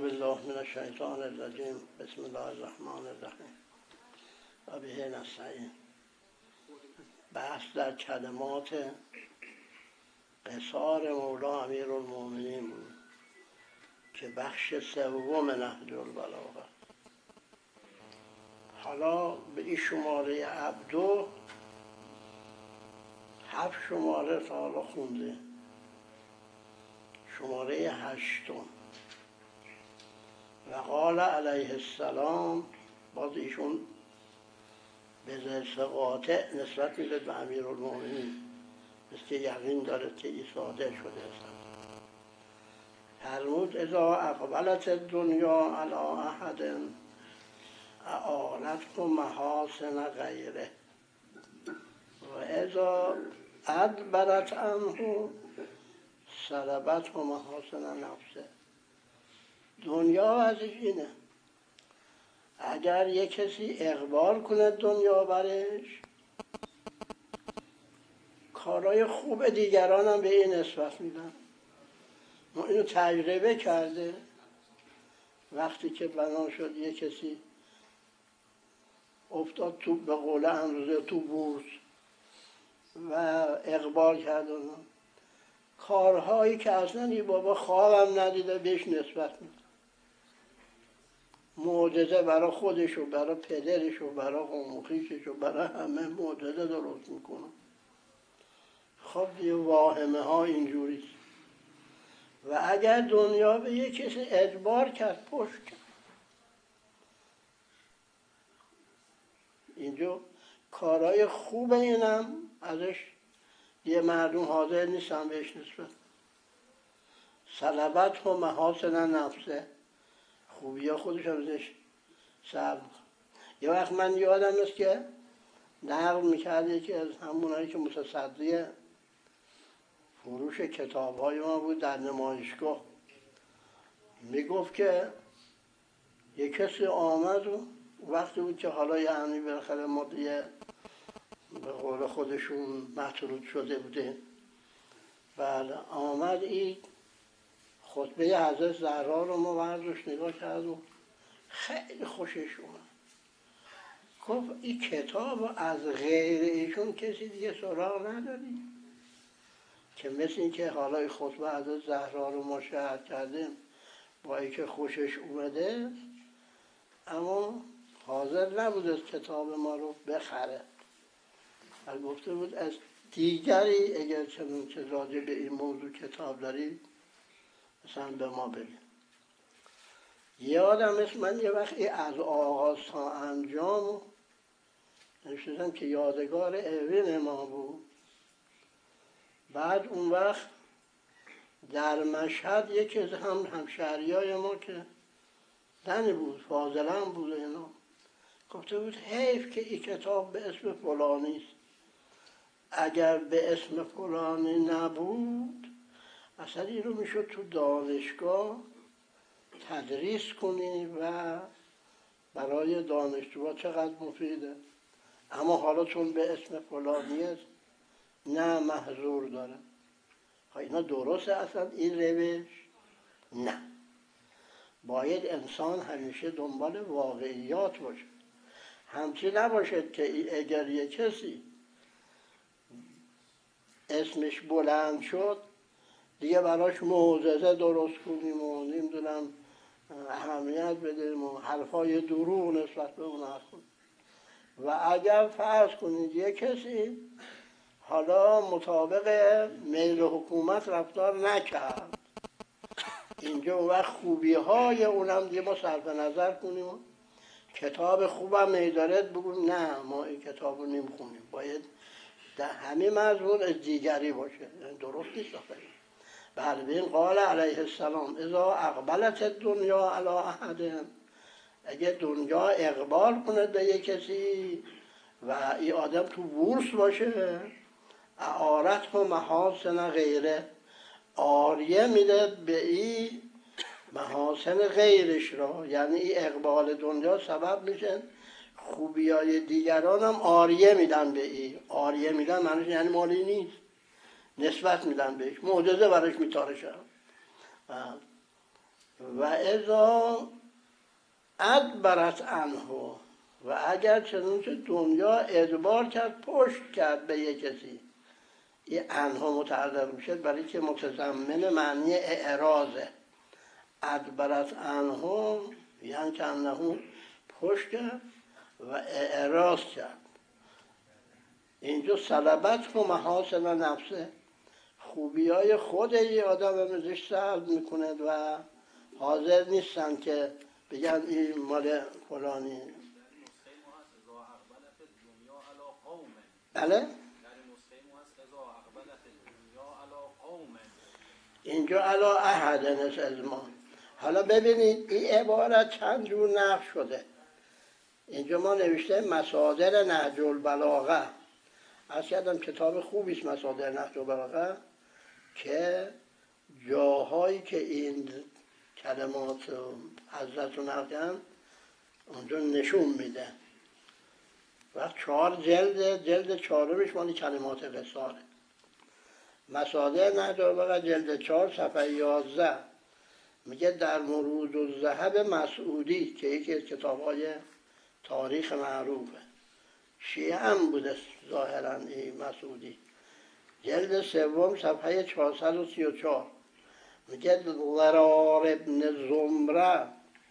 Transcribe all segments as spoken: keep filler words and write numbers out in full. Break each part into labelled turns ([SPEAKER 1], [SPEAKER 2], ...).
[SPEAKER 1] بالله من الشیطان الرجیم. بسم الله الرحمن الرحیم و به نستعین. بحث در کلمات قصار مولا امیرالمومنین بود که بخش سوم نهج البلاغه. حالا به این شماره عبدو هفت شماره تا حالا خونده، شماره هشتم. و قال علیه السلام، باز ایشون به ذلس قاطع نسبت میده به امیرالمومنین، مثل که یقین داره که این صادق شده است. فرمود اذا اقبلت الدنیا علی احد اعانته محاسن غیره و اذا ادبرت عنه سلبته محاسن نفسه. دنیا ازش اینه، اگر یک کسی اقبال کنه دنیا برش، کارهای خوب دیگران هم به این نسبت میدن. ما اینو تجربه کرده. وقتی که بنا شد یک کسی افتاد تو به قول امروزه تو بورس و اقبال کرد، کارهایی که اصلا این بابا خوابم ندیده بهش نسبت میده. معجزه برای خودش و برای پدرش و برای قومخیشش و برای همه معجزه درست میکنه. خب یه واهمه ها اینجوریست. و اگر دنیا به یک کسی اجبار کرد، پشت کرد، اینجا کارهای خوب اینم ازش یه مردم حاضر نیستن بهش نسبت. سلبت و محاسن نفسه، خوبی ها خودش هم ازش صبر. یه وقت من یادم است که نقل میکرد یکی از همونایی که متصدی فروش کتاب های ما بود در نمایشگاه، میگفت که یک کسی آمد و وقتی بود که حالا یعنی بالاخره ما دیگه به قول خودشون مطرود شده بوده. بله، آمد این خطبه حضرت زهرا رو ما برداشت نگاه کرد و خیلی خوشش اومد. گفت این کتاب از غیر ایشون کسی دیگه سراغ نداری؟ که مثل این که حالا این خطبه حضرت زهرا رو ما شرح کردیم، با این که خوشش اومده اما حاضر نبود از کتاب ما رو بخره. و گفته بود از دیگری اگر چنون که راجع به این موضوع کتاب دارید مثلا به ما بگید. یادم است من یه وقتی از آغاز تا انجام نوشتم که یادگار اوین ما بود. بعد اون وقت در مشهد یکی از هم همشهریای ما که زنی بود، فاضلم بود اینا، گفته بود حیف که این کتاب به اسم فلانی است، اگر به اسم فلانی نبود اصلا این رو میشد تو دانشگاه تدریس کنی و برای دانشجوها چقدر مفیده. اما حالا چون به اسم فلانی است نه، محظور داره. اینا درسته اصلا این روش؟ نه، باید انسان همیشه دنبال واقعیات باشه. همچی نباشد که اگر یک کسی اسمش بلند شد دیگه براش معجزه درست کنیم و نمیدونم اهمیت بدیم و حرفای دروغ نسبت به اون حرف کنیم. و اگر فرض کنید یک کسی حالا مطابق میل حکومت رفتار نکرد، اینجا اون وقت خوبی های اونم دیگه ما صرف نظر کنیم و کتاب خوبم میدارد بگویم نه ما این کتاب رو نمیخونیم، باید در همه مضمون از دیگری باشه. درست نیست آخه. بله، بین قال علیه السلام اذا اقبلت دنیا علی احد، اگه دنیا اقبال کنه به یک کسی و این آدم تو بورس باشه، اعارت و محاسن غیره، آریه میده به این محاسن غیرش را. یعنی این اقبال دنیا سبب میشه خوبی های دیگران هم آریه میدن به این. آریه میدن معنیش یعنی مالی نیست، نسبت میدن بهش، معجزه برش میتارشن. و اذا ادبرت عنه، و اگر چنانچه دنیا ادبار کرد، پشت کرد به یک کسی، این عنه متعلق میشه برای که متضمن معنی اعراضه. ادبرت عنه یعنی که انه پشت کرد و اعراض کرد. اینجا سلبت و محاسن نفسه، خوبی های خود یه آدم ازش سلب میکنه و حاضر نیستن که بگن این مال فلانی. بله؟ اینجا علا احد از ما. حالا ببینید این عبارت چند جور نقش شده. اینجا ما نوشته مصادر نهج البلاغه. از کردم کتاب خوبیست مصادر نهج البلاغه، که جاهایی که این کلمات حضرت رو نقدن اونجا نشون میده. وقت چهار جلد، جلد چهارمش مالی کلمات قصاره. مصادر نهج البلاغه جلد چهار صفحه یازده میگه در مروج الذهب مسعودی که یکی از کتاب‌های تاریخ معروفه، شیعه هم بوده ظاهراً این مسعودی، جلد سوم صفحه چهارصد و سی و چهار میگه ضرار ابن زمره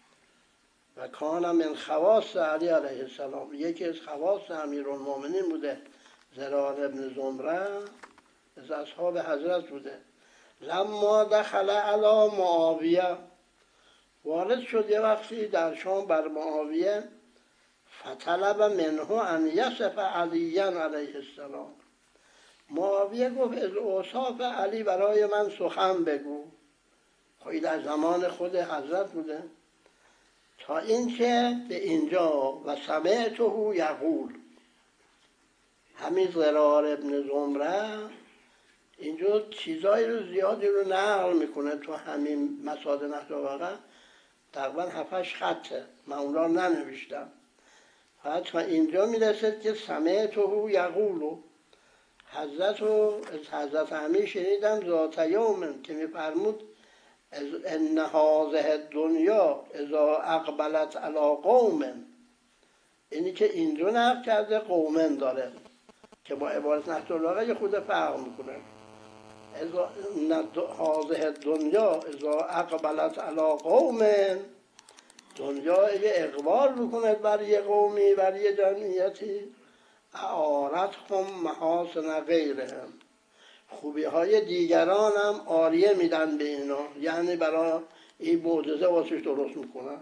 [SPEAKER 1] و کان من خواص علی علیه السلام، یکی از خواص امیرالمومنین بوده ضرار ابن زمره، از اصحاب حضرت بوده. لما دخل علی معاویه، وارد شد یه وقتی در شام بر معاویه، فطلب منه ان یصف علیاً علیه السلام، معاویه گفت از اوصاف علی برای من سخن بگو. خواهی در زمان خود حضرت بوده. تا اینکه به اینجا و سمعته یقول، همین ضرار ابن زمره اینجا چیزایی رو زیادی رو نقل میکنه تو همین مصادر نهج البلاغه، تقریبا هفتش خطه، من اون را ننوشتم. فقط تا اینجا میرسد که سمعته یقول، حضرت رو از حضرت امیر شنیدم ذات یوم که میفرمود ان هذه الدنیا اذا اقبلت علی قوم، اینی که اینجا نقل کرده قومن داره که با عبارت نهج البلاغه یه خود فرق میکنه. اذا هذه الدنیا اذا اقبلت علی قوم، دنیا اگه اقبال بکنه بر یه قومی، بر یه جمعیتی، اعارتهم محاسن غیرهم، خوبی های دیگران هم عاریه میدن به اینا، یعنی برای این معجزه واسش درست میکنن.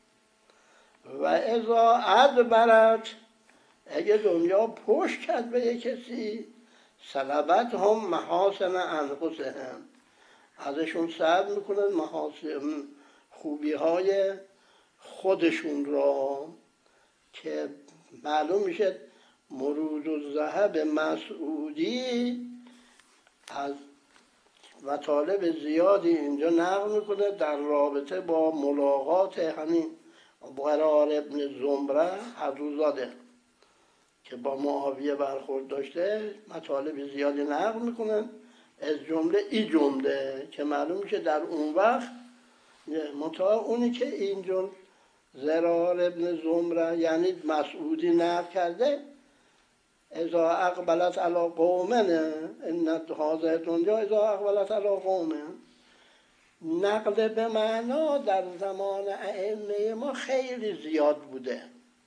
[SPEAKER 1] و اذا ادبرت، اگه دنیا پشت کرد به یک کسی، سلبت هم محاسن انفسهم، ازشون سلب میکنن محاسن خوبی های خودشون را، که معلوم میشه مروج الذهب مسعودی از مطالب زیادی اینجا نقل میکنه در رابطه با ملاقات همین ضرار ابن زمره حضرزاده که با معاویه برخورد داشته، مطالب زیادی نقل میکنن، از جمله این جمله که معلوم میشه در اون وقت متا اونی که اینجا ضرار ابن زمره یعنی مسعودی نقل کرده، اذا اقبلت علی قومن ان هذه دنیا اذا اقبلت علی قومن، نقل به معنا در زمان ائمه ما خیلی زیاد بوده،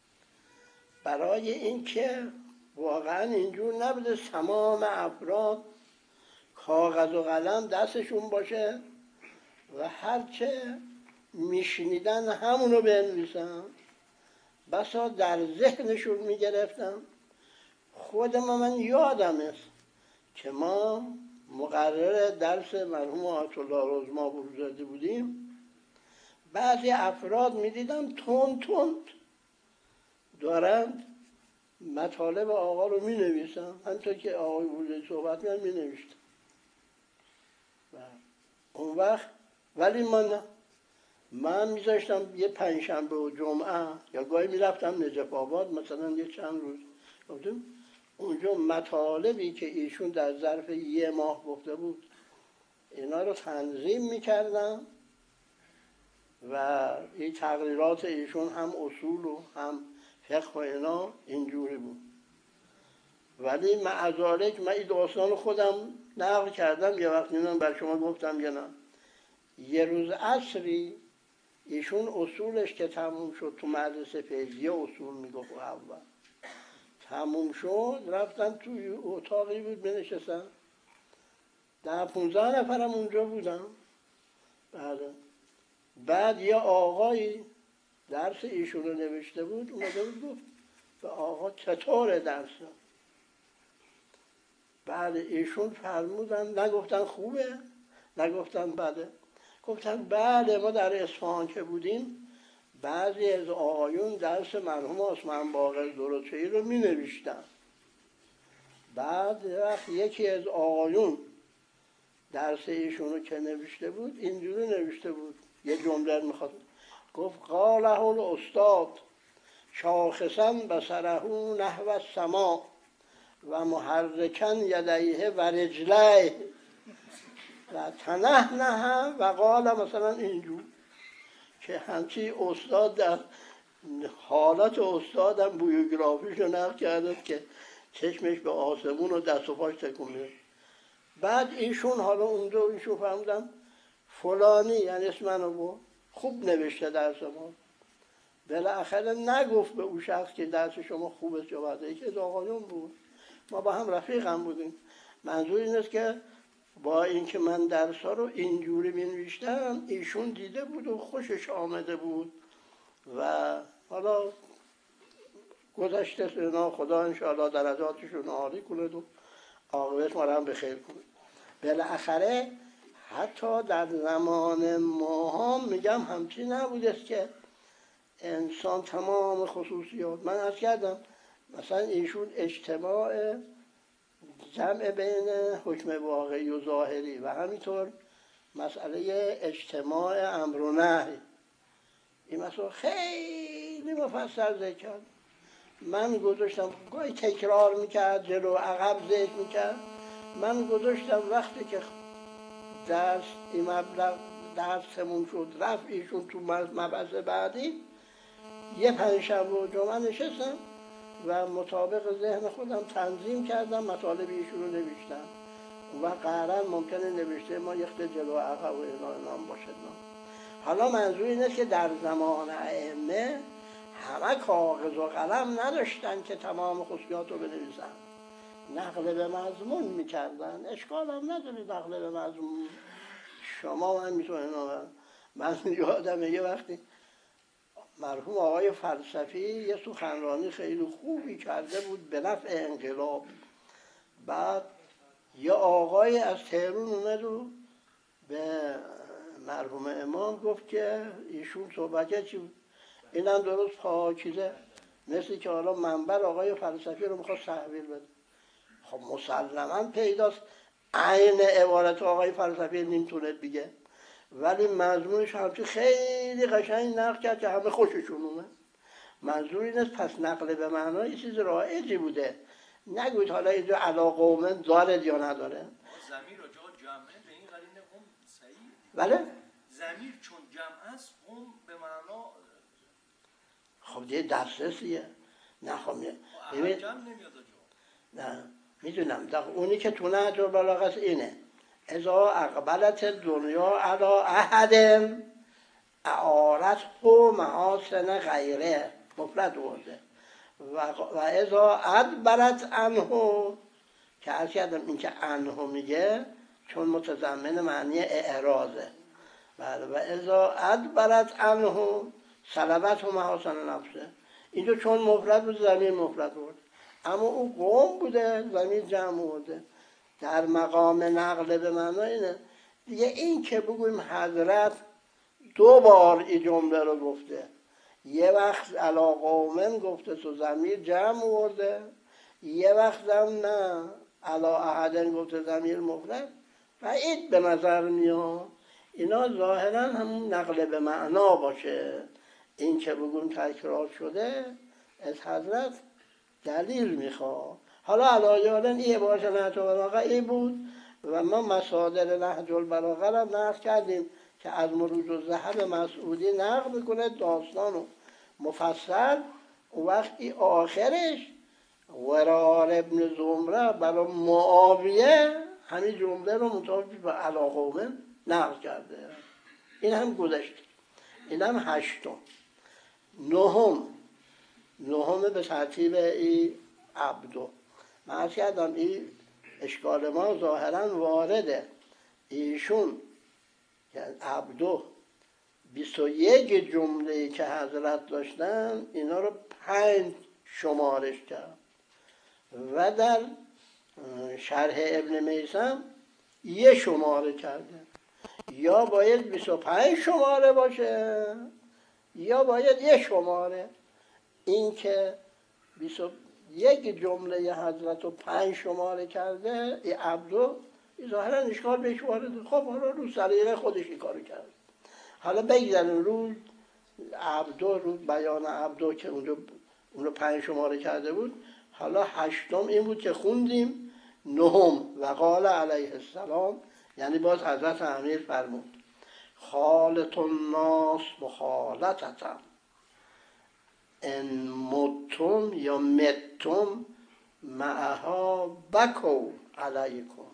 [SPEAKER 1] برای اینکه واقعا اینجور نبوده تمام افراد کاغذ و قلم دستشون باشه و هرچه میشنیدن همونو بنویسن، بسا در ذهنشون میگرفتن. خود ما من یادم است که ما مقرر درس مرحوم آیت الله رزما بروزاده بودیم، بعضی افراد میدیدم تون تون دارند مطالب آقا رو می نویسن، همینطور که آقای بروزاده صحبت می می نوشتن. اون وقت ولی من من میذاشتم یه پنجشنبه و جمعه یا گاهی میرفتم نجف آباد مثلا یه چند روز، اونجا مطالبی که ایشون در ظرف یه ماه گفته بود اینا رو تنظیم میکردم و این تقریرات ایشون هم اصول و هم فقه و اینا اینجوری بود. ولی معذالک من این داستان خودم نقل کردم یه وقت، نمیدونم بر شما گفتم یا نه. یه روز عصری ایشون اصولش که تموم شد تو مدرسه فیضیه اصول میگفت اول تموم شد، رفتن توی اتاقی بود بنشستن، ده پونزده نفرم اونجا بودن. بله. بعد یه آقایی درس ایشون رو نوشته بود، اومده بود گفت به آقا چطوره درس؟ بعد ایشون فرمودن، نگفتن خوبه، نگفتن بله، گفتن بله ما در اصفهان که بودیم بعضی از آقایون درس مرحوم عثمان باقر دروچهی رو می نوشتن. بعد وقت یکی از آقایون درس ایشون رو که نوشته بود اینجوری نوشته بود، یه جمله میخواد گفت قاله الاستاد شاخصا بصره نحو السما و محرکن یدیه و رجلیه و تنحنه و قال مثلا اینجور که همچی استاد در حالت استادم بیوگرافیش رو نقل کرده که چشمش به آسمون و دست و پاش تکون میده. بعد ایشون حالا اونجا ایشون فهمیدم فلانی یعنی اسم منو بود خوب نوشته درس ما. بالاخره نگفت به اون شخص که درس شما خوبه یا بده، یکی از آقایون بود، ما با هم رفیق هم بودیم. منظور این است که با اینکه من درس ها رو اینجوری بنوشتم ایشون دیده بود و خوشش آمده بود و حالا گذشته سنا خدا انشاءالله درجاتشون عالی کنه و عاقبت ما رو هم بخیر کنه. بالاخره حتی در زمان ما هم میگم همچین نبودست که انسان تمام خصوصیات، من عرض کردم مثلا ایشون اجتماع جمع بین حکم واقعی و ظاهری و همینطور مسئله اجتماع امر و نهی، این مسئله خیلی مفصل ذکر کرد. من گذاشتم گاهی تکرار میکرد، جلو عقب ذکر میکرد. من گذاشتم وقتی که درس این مبلغ درس تموم شد رفت ایشون تو مبحث بعدی، یه پنجشنبه و جمعه نشستم و مطابق ذهن خودم تنظیم کردم مطالب ایشون رو نوشتم و قرار ممکنه نوشته ما یخت جلو عقب و اینا نام باشد نام. حالا منظور اینه که در زمان ائمه همه کاغذ و قلم نداشتن که تمام خصوصیات رو بنویسن، نقل به مضمون میکردن. اشکال هم نداره نقل به مضمون، شما هم میتونید. من یادمه یه وقتی مرحوم آقای فلسفی یه سخنرانی خیلی خوبی کرده بود به نفع انقلاب. بعد یه آقای از تهران اومد و به مرحوم امام گفت که ایشون صحبت چی بود؟ اینم درست پاکیزه مثل که حالا منبر آقای فلسفی رو میخواد تحویل بده. خب مسلما پیداست عین عبارت آقای فلسفی نمیتونه بگه، ولی مضمونش همچی خیلی قشنگ نقل کرد که همه خوششون اومد. منظور این است پس نقل به معنای یه چیز رایجی بوده، نگوید حالا اینجا علاقه اومن داره یا نداره.
[SPEAKER 2] ضمیر را جا جمعه به این قرینه اون صحیح.
[SPEAKER 1] بله؟
[SPEAKER 2] ضمیر چون جمع است اون به معنا
[SPEAKER 1] خب دیگه دسترسیه. نه خب
[SPEAKER 2] ببین جمع نمیاد جا.
[SPEAKER 1] نه میدونم دقیق اونی که تو نهج البلاغه است اینه اذا اقبلت دنیا علی احد اعارت و محاسن غیره مفرد ورده و اذا ادبرت عنه که عرض کردم این که عنه میگه چون متضمن معنی اعراضه. بله و اذا ادبرت عنه سلبت و محاسن نفسه، اینجا چون مفرد بود ضمیر مفرد ورده، اما او قوم بوده ضمیر جمع ورده. در مقام نقل به معنای اینه دیگه. این که بگویم حضرت دو بار این جمله رو گفته، یه وقت علی قومن گفته تو ضمیر جمع ورده، یه وقت هم نه علی احدن گفته ضمیر مفرد، بعید به نظر میاد اینا ظاهرا همون نقل به معنا باشه. این که بگویم تکرار شده از حضرت دلیل میخواد. حالا علایه این عبارت نهج البلاغه ای بود و ما مصادر نهج البلاغه را نقل کردیم که از مروج و ذهب مسعودی نقل میکنه داستانو مفصل. اون وقتی آخرش ورار ابن زمره برای معاویه همین جمله رو مطابق به علاقومه نقل کرده. این هم گذشت. این هم هشتم. نهم نهم به ترتیب ای عبدو. من عرض کردم این اشکال ما ظاهرا وارده. ایشون یعنی عبدو بیست و یک جمله که حضرت داشتن اینا رو پنج شمارش کرد و در شرح ابن میثم یه شماره کرده. یا باید بیست و پنج شماره باشه یا باید یه شماره. این که بیست و یک جمله حضرت رو پنج شماره کرده ای عبدو، ظاهرا اشکال بهش وارده. خب حالا رو سلیقه خودش این کارو کرد. حالا بگذاریم رو عبدو، رو بیان عبدو که اونجا اونو پنج شماره کرده بود. حالا هشتم این بود که خوندیم. نهم و قال علیه السلام، یعنی باز حضرت امیر فرمود خالط الناس مخالطتم ان متم یا متم معها بکو علیکم.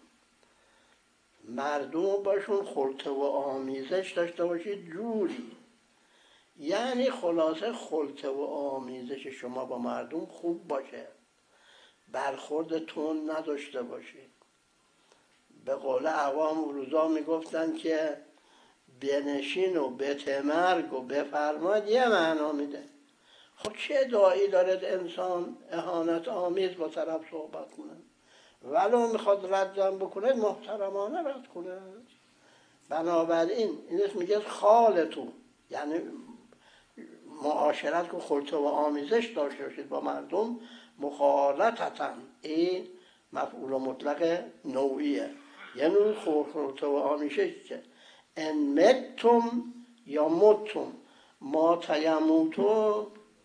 [SPEAKER 1] مردم باشون خلطه و آمیزش داشته باشید جوری. یعنی خلاصه خلطه و آمیزش شما با مردم خوب باشه، برخورد تون نداشته باشید. به قول عوام روزا میگفتن که بنشین و بتمرگ و بفرماد یه معنا میده. خب چه داعی دارد انسان اهانت آمیز با طرف صحبت کنه؟ ولو میخواد ردم بکنه محترمانه رد کنه. بنابراین این اسم میگه خالتون، یعنی معاشرت که خلطه و آمیزش داشته باشید با مردم. مخالطتن این مفعول مطلق نوعیه، یعنی خلطه و آمیزش که ان متم یا متم ما تیموتو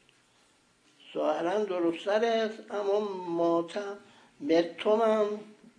[SPEAKER 1] ظاهرا درست‌تر است، اما ماتم متم هم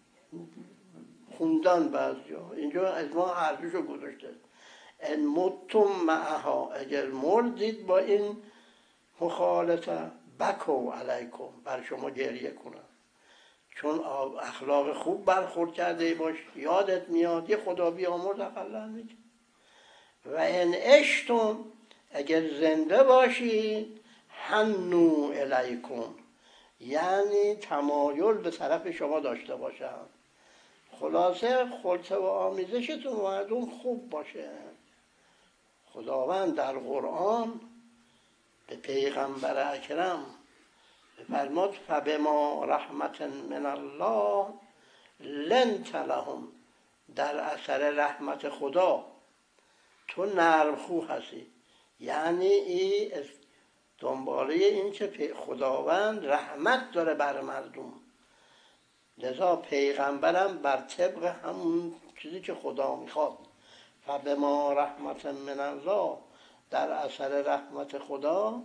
[SPEAKER 1] خوندن بعضی ها. اینجا از ما حرفشو گذاشته ان متم معها، اگر مردید با این مخالطه بکو علیکم، بر شما گریه کنن. چون اخلاق خوب برخورد کرده باش یادت میاد یه خدا بیامرز اقلا میگه. و ان عشتم، اگر زنده باشید حنوا الیکم، یعنی تمایل به طرف شما داشته باشن. خلاصه خلطه و آمیزشتون مردم خوب باشه. خداوند در قرآن به پیغمبر اکرم فرمود فبما رحمت من الله لنت لهم، در اثر رحمت خدا تو نرم خو هستی. یعنی این دنباله این که خداوند رحمت داره بر مردم، لذا پیغمبرم بر طبق همون چیزی که خدا میخواد. فبما رحمت من الله، در اثر رحمت خدا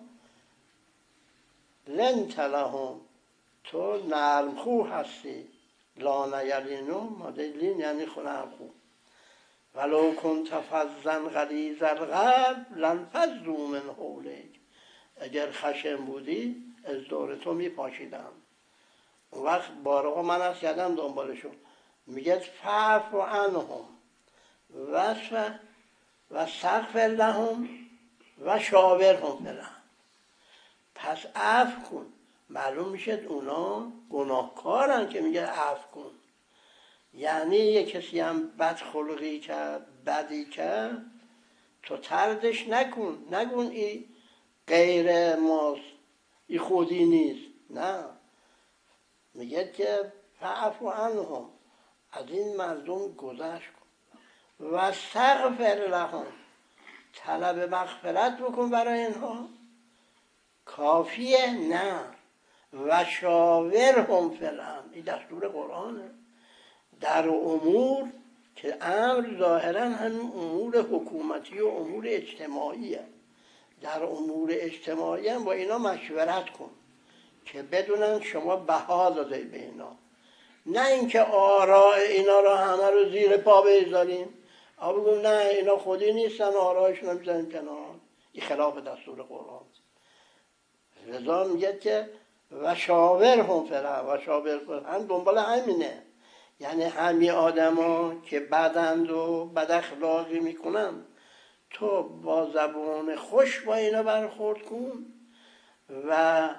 [SPEAKER 1] لنت لهم، تو نرم خو هستی. لا نیلینو ماده لین یعنی نرم خو. ولو کنت فظا غلیظ القلب لانفضوا من حولک، اگر خشن بودی از دور تو میپاشیدم. اون وقت بارها من از کردم دنبالشون میگه فعف عنهم وصف و استغفر لهم و شاورهم فی الامر. پس عفو کن. معلوم میشه اونا گناهکارن که میگه عفو کن. یعنی یه کسی هم بد خلقی کرد، بدی کرد، تو طردش نکن، نگون این غیر ماست، این خودی نیست. نه، میگه که فعفو عنهم، از این مردم گذشت کن. و استغفر لهم، طلب مغفرت بکن برای اینها. کافیه؟ نه. و شاورهم فی الامر، این دستور قرآنه. در امور که امر ظاهرا همین امور حکومتی و امور اجتماعیه، در امور اجتماعی هم با اینا مشورت کن که بدونن شما بها داده به اینا. نه اینکه آراء اینا رو همه رو زیر پا بذاریم. آقا بگم نه اینا خودی نیستن، آرایشون رو میزنیم کنار، این خلاف دستور قرآن. رضا میگه که و شاور هم فره و شاور هم دنبال همینه، یعنی همین آدما که بدند و بد اخلاقی میکنن، تو با زبان خوش با اینا برخورد کن و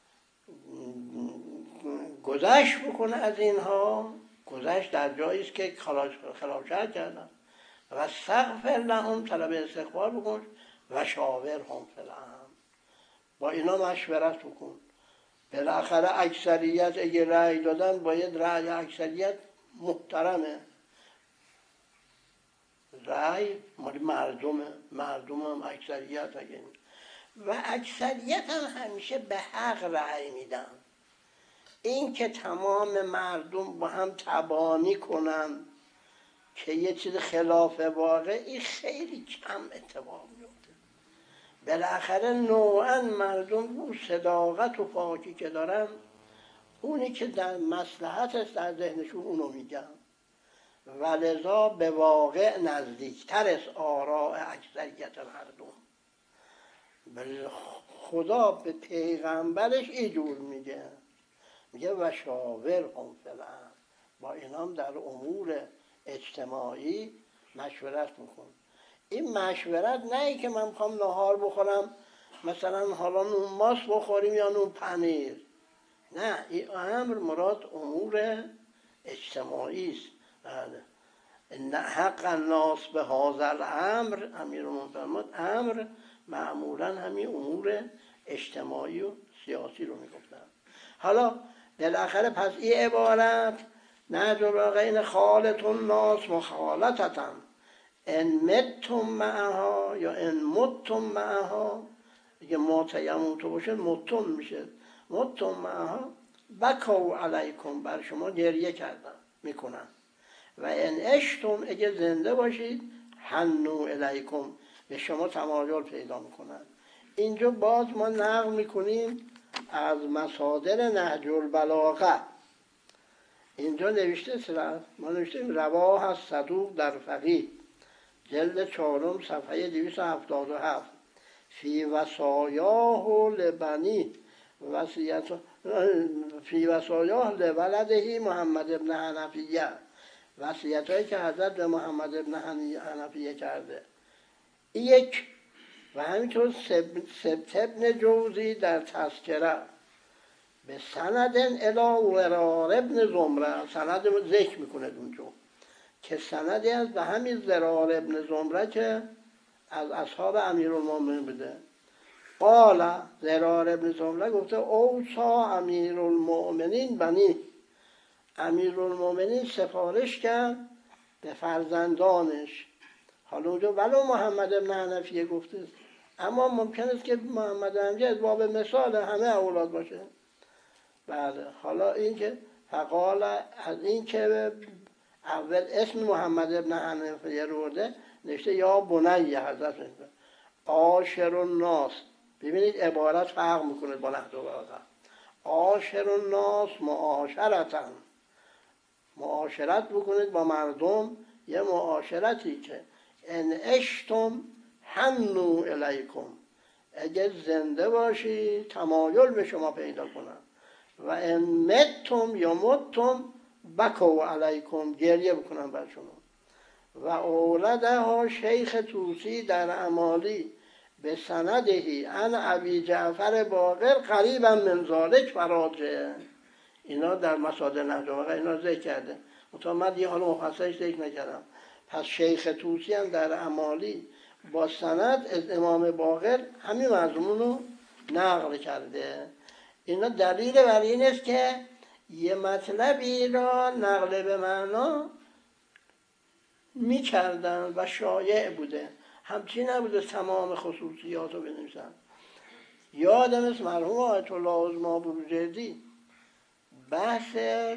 [SPEAKER 1] گذشت بکنه از اینها. گذشت در جایی است که خلاشر کردن. و سغفر لهم، طلب استغفار بکن. و شاور هم فی الامر، با اینا مشورت بکن. بالاخره اکثریت اگه رأی دادن باید رأی اکثریت محترمه، رأی مال مردمه، مردم هم اکثریت اگه و اکثریت هم همیشه به حق رأی میدن. این که تمام مردم با هم تبانی کنن که یه چیز خلاف واقعی خیلی کم اتفاق میفته. بالاخره نوعا مردم اون صداقت و پاکی که دارن، اونی که در مصلحت است در ذهنشون اونو میگن، ولذا به واقع نزدیکتر است آراء اکثریت مردم. خدا به پیغمبرش اینجور میگه، میگه و شاورهم فی الامر، با اینام در امور اجتماعی مشورت میکن. این مشورت نه ای که من میخوام نهار بخورم مثلا حالا نون ماست بخوریم یا نون پنیر، نه، این امر مراد امور اجتماعی است. بله، ان حق الناس به هذا الامر، امیرالمومنین فرمود امر معمولا همین امور اجتماعی و سیاسی رو میگفتن. حالا بالاخره پس این عبارت نهج البلاغه خالط الناس مخالطتن ان متم معها یا ان متم معها، دیگه موت یموت باشه متم میشه، متم معها بکوا علیکم، بر شما گریه کردن میکنن، و ان عشتم، اگه زنده باشید حنوا الیکم، به شما تمایل پیدا میکنن. اینجا باز ما نقل میکنیم از مصادر نهج البلاغه. اینجا نوشته سر ما نوشتیم رواه از صدوق در فقیه جلد چهارم صفحه دویست و هفتاد و هفت فی وصایاه لبنی وصیت فی وصایاه لولدهی محمد ابن حنفیه، وصیت هایی که حضرت به محمد ابن حنفیه کرده. یک و همینطور سبت ابن جوزی در تذکره به سند الی ورار ابن زمره، سند رو ذکر میکنه اونجا که سندی از به همین ورار ابن زمره که از اصحاب امیرالمومنین بوده. قال ورار ابن زمره گفته اوصا امیرالمومنین بنی، امیرالمومنین سفارش کرد به فرزندانش. حالا اونجا ولو محمد ابن حنفیه گفته، اما ممکن است که محمد حنفیه از باب مثال همه اولاد باشه. بله، حالا این که فقال، از این که اول اسم محمد ابن حنفیه رو برده نوشته یا بنی حضرت عاشر الناس. ببینید عبارت فرق میکنه با نهج البلاغه. عاشر الناس معاشرتن، معاشرت بکنید با مردم، یه معاشرتی که ان عشتم حنوا الیکم، اگه زنده باشی تمایل به شما پیدا کنن، و ان متم یا متم بکوا علیکم، گریه بکنن بر شما. و اورده ها شیخ طوسی در امالی به سندهی ان ابی جعفر باقر قریبا من ذالک فراجه. اینا در مصادر نهج البلاغه اینا ذکر کرده، منتها من یه حالا مفصلش ذکر نکردم. پس شیخ طوسی هم در امالی با سند از امام باقر همین مضمون رو نقل کرده. اینا دلیل بر این است که یه مطلبی را نقل به معنا می کردن و شایع بوده، همچین نبوده تمام خصوصیات رو بنویسن. یادم است مرحوم آیت الله عظما بروجردی بحث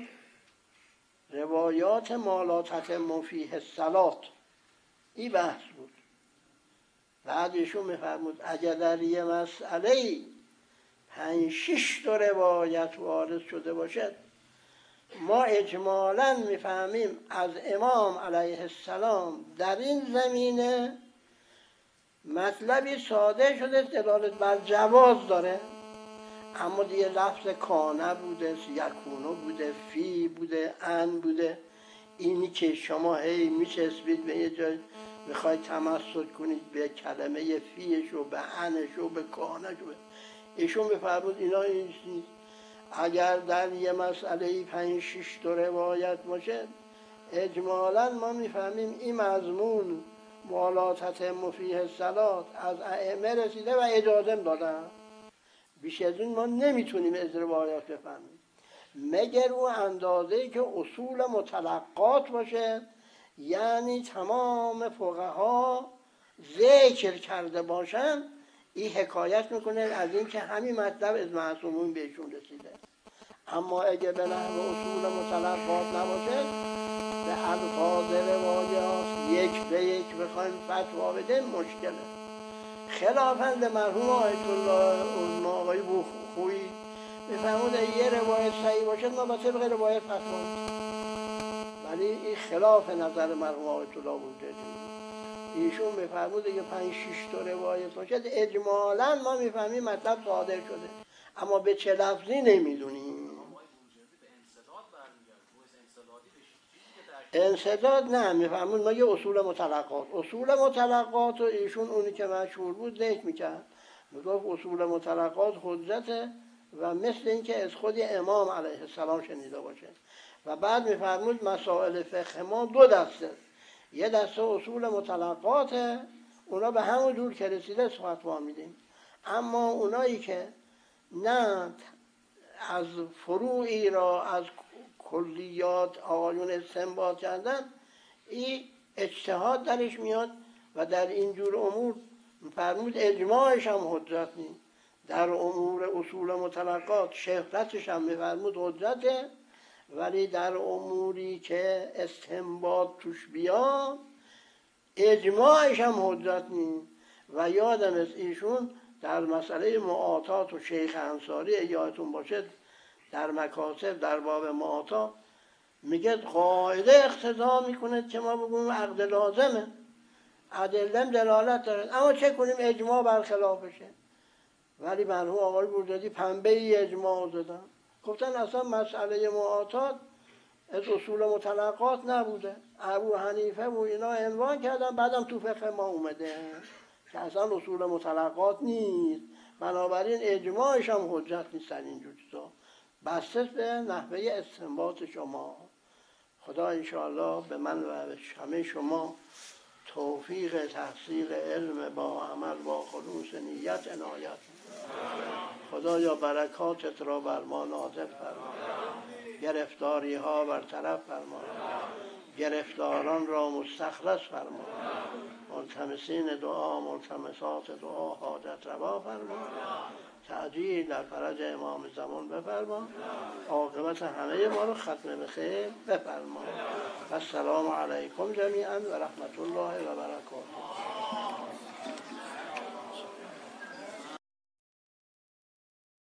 [SPEAKER 1] روایات ما تتم فیه الصلاة این بحث بود. بعد ایشون میفرمود اگر در یه مسئله پنج شش تا روایت وارد شده باشد ما اجمالاً میفهمیم از امام علیه السلام در این زمینه مطلبی صادر شده دلالت بر جواز داره، اما دیگه لفظ کانه بوده، یکونو بوده، فی بوده، ان بوده. اینی که شما هی میچسبید به یه جای میخواید تمسک کنید به کلمه فیش و به انش و به کانش و ایشون بفرمود اینا این نیست. اگر در یه مسئله پنج شش تا روایت باشه اجمالاً ما میفهمیم این مضمون والاتت مفیه الصلات از ائمه رسیده و اجازه دادن. بیش از این ما نمیتونیم از روایات بفهمیم مگر اون اندازه‌ای که اصول متلقات باشه، یعنی تمام فقها ذکر کرده باشن. این حکایت میکنه از این که همین مطلب از معصومین بهشون رسیده. اما اگه به نحو اصول متلقات نباشه، به الفاظ روایات یک به یک بخوایم فتوا بده مشکله. خلافاً به مرحوم آیت الله عظما آقای بوخویی میفرمود یه روایت صحیح باشه ما با طبق روایت فتوا میدیم، ولی این خلاف نظر مرحوم آیت الله بوده. ایشون میفرمود که پنج شش تا روایت باشه اجمالاً ما میفهمیم مطلب صادر شده، اما به چه لفظی نمیدونیم. انسداد نه، میفهمون ما یه اصول متلقات اصول متلقات و ایشون اونی که مشهور بود ذکر میکرد، میگفت اصول متلقات حجته و مثل این که از خود امام علیه السلام شنیده باشه. و بعد میفرمود مسائل فقه ما دو دسته، یه دسته اصول متلقاته، اونا به همون جور که رسیده فتوا میدیم، اما اونایی که نه از فروعی را از کلیات آقایون استنباط کردن، این اجتهاد درش میاد و در اینجور امور فرمود اجماعش هم حجت نیست. در امور اصول متلقات شهرتش هم میفرمود حجته، ولی در اموری که استنباط توش بیاد اجماعش هم حجت نیست. و یادم از ایشون در مسئله معاطات و شیخ انصاری یادتون باشه در مکاسب در باب معاطا میگه قاعده اقتضا میکنه که ما بگویم عقد لازمه، ادله دلالت داره، اما چه کنیم اجماع برخلافشه. ولی مرحوم آقای بوردادی پنبه ای اجماع دادن، گفتن اصلا مسئله معاطات از اصول متلقات نبوده، ابو حنیفه و اینا عنوان کردن، بعدم تو فقه ما اومده که اصلا اصول متلقات نیست، بنابراین اجماعش هم حجت نیست در اینجور چیزا، بسته به نحوه استنباط شما. خدا انشاءالله به من و به همه شما توفیق تحصیل علم با عمل با خلوص نیت عنایت. خدایا برکاتت را بر ما نازل فرما، گرفتاری ها برطرف فرما، گرفتاران را مستخلص فرما، ملتمسین دعا ملتمسات دعا حاجت روا فرما، تعجیل در فرج امام زمان بفرما، عاقبت همه ما رو ختم به خیر بفرما. السلام علیکم جمیعا و رحمت الله و برکاته.